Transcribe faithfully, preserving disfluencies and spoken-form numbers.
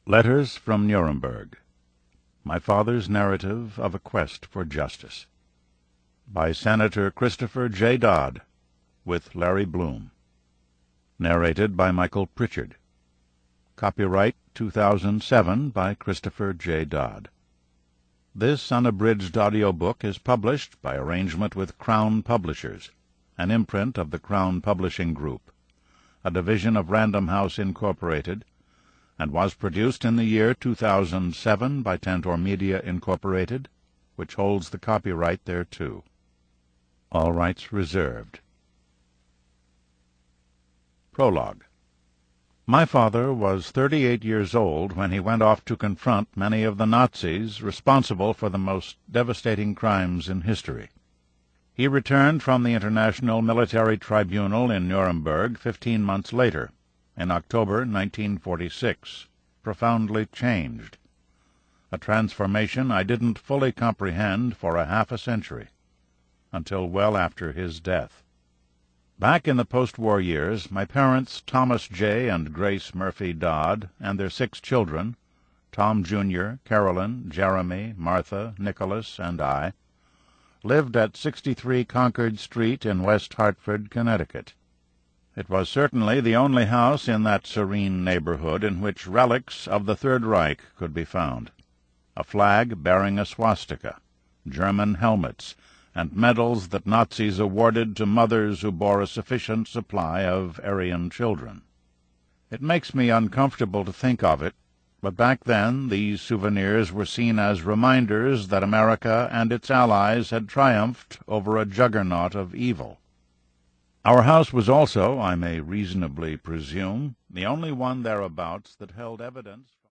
Letters from Nuremberg. My Father's Narrative of a Quest for Justice. By Senator Christopher J. Dodd, with Larry Bloom. Narrated by Michael Pritchard. Copyright two thousand seven by Christopher J. Dodd. This unabridged audiobook is published by arrangement with Crown Publishers, an imprint of the Crown Publishing Group, a division of Random House Incorporated, and was produced in the year two thousand seven by Tantor Media, Incorporated, which holds the copyright thereto. All rights reserved. Prologue. My father was thirty-eight years old when he went off to confront many of the Nazis responsible for the most devastating crimes in history. He returned from the International Military Tribunal in Nuremberg fifteen months later, in October nineteen forty-six, profoundly changed, a transformation I didn't fully comprehend for a half a century, until well after his death. Back in the post-war years, my parents, Thomas J. and Grace Murphy Dodd, and their six children, Tom Junior, Carolyn, Jeremy, Martha, Nicholas, and I, lived at sixty-three Concord Street in West Hartford, Connecticut. It was certainly the only house in that serene neighborhood in which relics of the Third Reich could be found. A flag bearing a swastika, German helmets, and medals that Nazis awarded to mothers who bore a sufficient supply of Aryan children. It makes me uncomfortable to think of it, but back then these souvenirs were seen as reminders that America and its allies had triumphed over a juggernaut of evil. Our house was also, I may reasonably presume, the only one thereabouts that held evidence